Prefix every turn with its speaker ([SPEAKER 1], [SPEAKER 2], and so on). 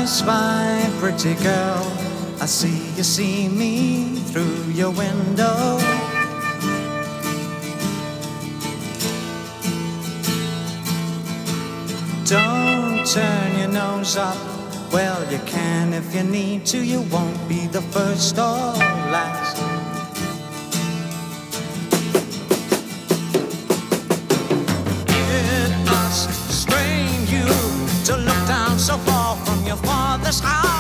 [SPEAKER 1] Hush, my pretty girl, I see you see me through your window. Don't turn your nose up. Well, you can if you need to. You won't be the first or last. It must strain you to look down so far from your father's house.